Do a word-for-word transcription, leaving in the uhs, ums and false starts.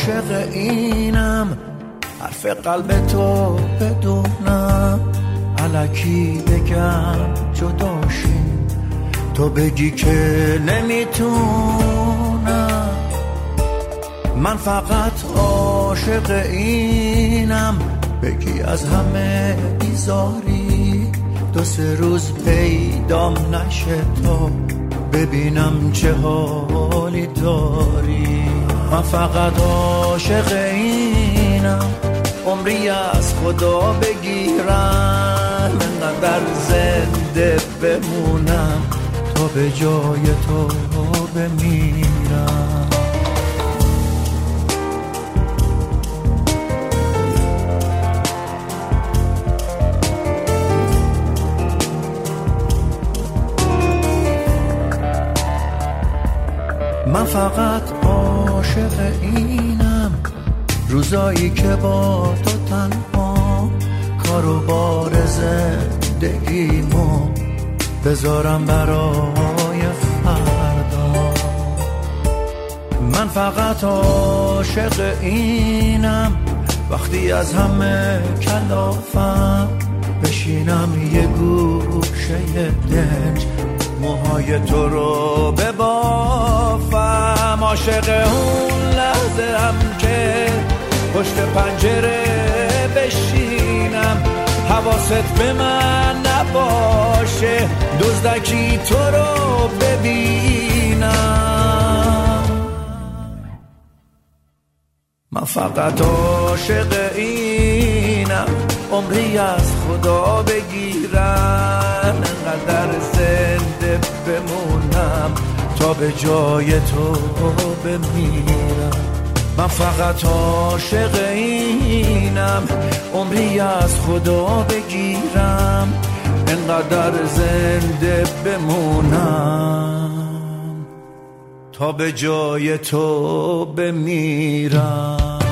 عاشق اینم، حرف قلب تو بدونم، الکی بگم جداشیم، تو بگی که نمیتونم. من فقط عاشق اینم، بگی از همه بیزاری، دو سه روز پیدام نشه تا ببینم چه حالی داری. من فقط عاشق اینم، عمری از خدا بگیرم، انقدر زنده بمونم تا به جای تو بمیرم. من فقط عاشق اینم، روزایی که با تو تنها، کار و بار زندگیمو بذارم برای فردا. من فقط عاشق اینم، وقتی از همه کلافم بشینم یه گوشه دنج، موهای تو رو ببافم. عاشق اون لحظه هم که پشت پنجره بشینم، حواست به من نباشه، دزدکی تو رو ببینم. من فقط عاشق اینم، عمری از خدا بگیرم، انقدر زنده بمونم تا به جای تو بمیرم. من فقط عاشق اینم، عمری از خدا بگیرم، انقدر زنده بمونم تا به جای تو بمیرم.